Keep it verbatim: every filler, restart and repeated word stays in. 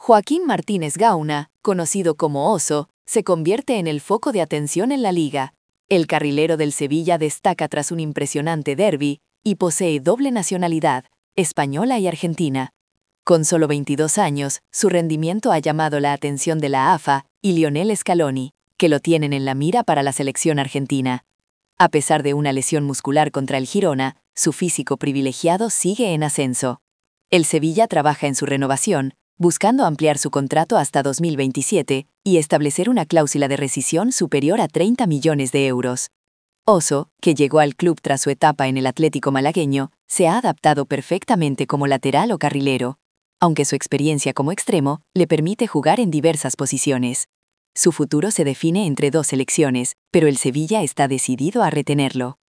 Joaquín Martínez Gauna, conocido como Oso, se convierte en el foco de atención en la liga. El carrilero del Sevilla destaca tras un impresionante derbi y posee doble nacionalidad, española y argentina. Con solo veintidós años, su rendimiento ha llamado la atención de la A F A y Lionel Scaloni, que lo tienen en la mira para la selección argentina. A pesar de una lesión muscular contra el Girona, su físico privilegiado sigue en ascenso. El Sevilla trabaja en su renovación, buscando ampliar su contrato hasta dos mil veintisiete y establecer una cláusula de rescisión superior a treinta millones de euros. Oso, que llegó al club tras su etapa en el Atlético malagueño, se ha adaptado perfectamente como lateral o carrilero, aunque su experiencia como extremo le permite jugar en diversas posiciones. Su futuro se define entre dos selecciones, pero el Sevilla está decidido a retenerlo.